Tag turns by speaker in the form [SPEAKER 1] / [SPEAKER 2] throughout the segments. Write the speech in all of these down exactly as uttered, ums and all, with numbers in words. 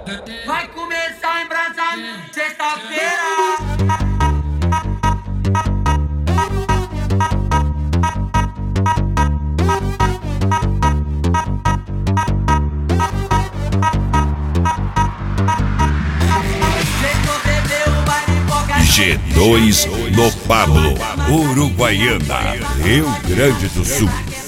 [SPEAKER 1] Vai começar a embrasar sexta-feira.
[SPEAKER 2] G dois no Pablo, Uruguaiana, Rio Grande do Sul.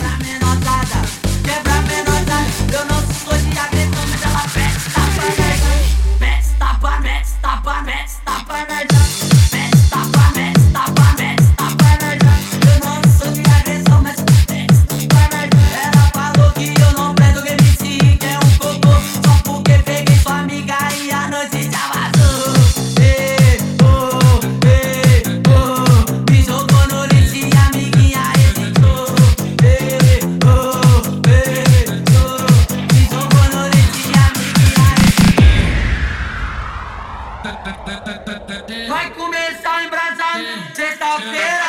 [SPEAKER 2] Vai começar a embrasar sexta-feira.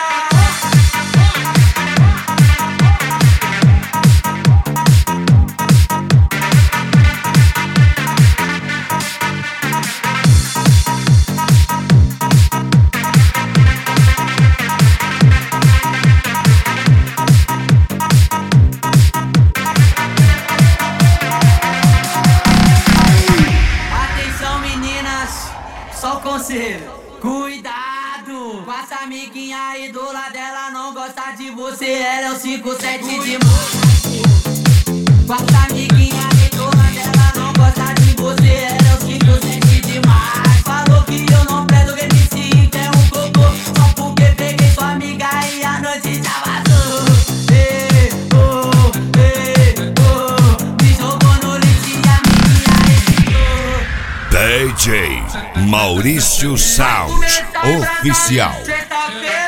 [SPEAKER 2] Atenção, meninas, só conselho. Cuidado com essa amiguinha aí do lado dela, não gosta de você, ela é o cinco sete de março. Com essa amiguinha aí do lado dela, não gosta de você, ela é o cinco sete de março. Falou que eu não presto que me sim, que é um cocô, só porque peguei sua amiga e a noite já vazou. Ei, oh, ei, oh, me jogou no lixo e a amiguinha hesitou. D J Maurício Sound Oficial.
[SPEAKER 1] Sexta-feira.